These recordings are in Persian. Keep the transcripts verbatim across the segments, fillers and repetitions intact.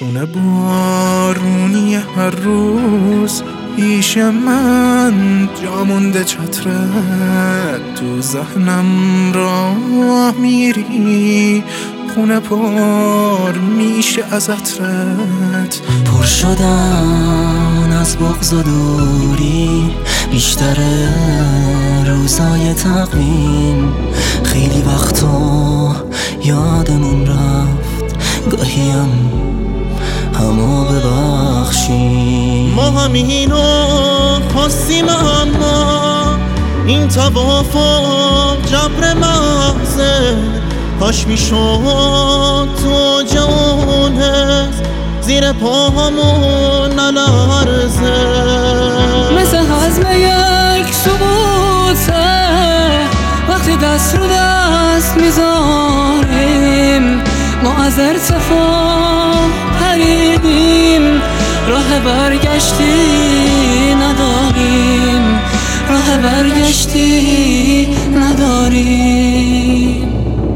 خونه بارونی هر روز پیش من جا مونده چترت، تو ذهنم راه میری خونه پر میشه از عطرت. پر شدن از بغض و دوری بیشتر روزای تقویم، خیلی وقتا یادمون رفت گاهیم همو ببخشیم. ما همینو خواستیم اما این توافق جبر محضه، کاش میشد تو جونه زیر پاهامون نلرزه. مثل حزم یک ثبوته وقتی دست رو دست میذاریم، ما از ارتفاع پریدیم راه برگشتی نداریم، راه برگشتی نداریم.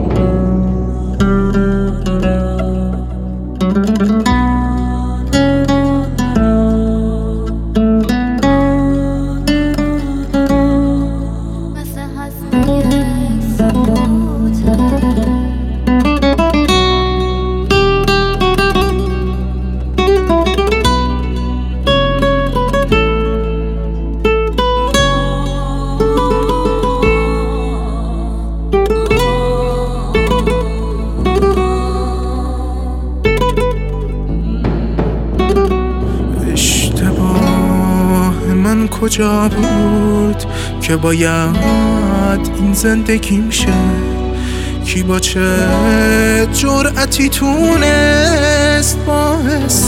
من کجا بود که باید این زندگیم شه؟ کی با چه جرأتی تونست باعث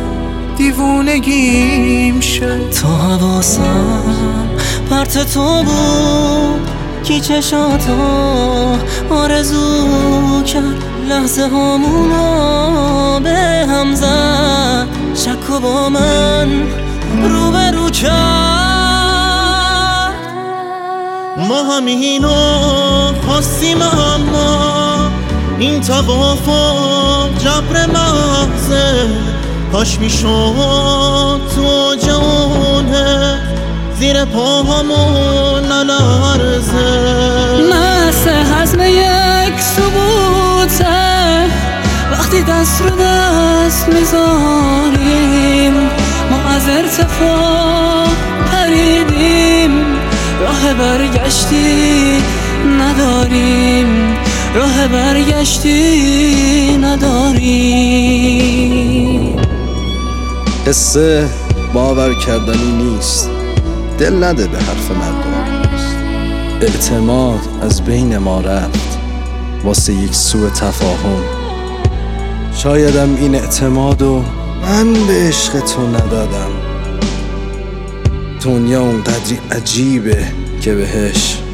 دیوونگیم شه؟ تا حواسم پرت تو بود کی چشاتو آرزو کرد، لحظه هامونو به هم زد، شک و با من رو به رو کرد. ما همینو خواستیم اما این توافق جبر محضه، کاش میشد تو جونه زیر پاهامون نلرزه. مثل حزم یک ثبوته وقتی دست رو دست میذاریم، ما از ارتفاع پریدیم راه برگشتی نداریم، راه برگشتی نداریم. قصه باور کردنی نیست، دل نده به حرف مردم. اعتماد از بین ما رفت واسه یک سوء تفاهم. شایدم این اعتمادو من به عشق تو ندادم. دنیا اونقدری عجیبه که بهش